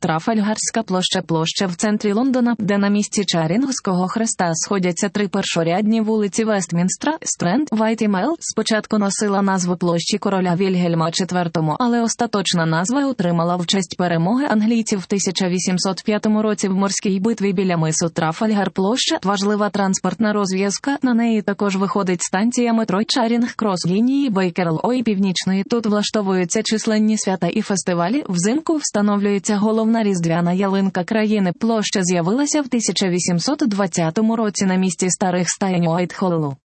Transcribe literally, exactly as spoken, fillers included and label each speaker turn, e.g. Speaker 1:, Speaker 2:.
Speaker 1: Трафальгарська площа – площа в центрі Лондона, де на місці Чарінгського хреста сходяться три першорядні вулиці Вестмінстра, Стренд, Вайт і Мейл. Спочатку носила назву площі короля Вільгельма четвертого, але остаточна назва отримала в честь перемоги англійців в тисяча вісімсот п'ятому році в морській битві біля мису Трафальгар. Площа – важлива транспортна розв'язка, на неї також виходить станція метро Чарінг-Крос лінії Бейкерло і Північної. Тут влаштовуються численні свята і фестивалі, взимку встановлюється головна різдвяна ялинка країни. Площа з'явилася в тисяча вісімсот двадцятому році на місці старих стайень Уайтхоллу.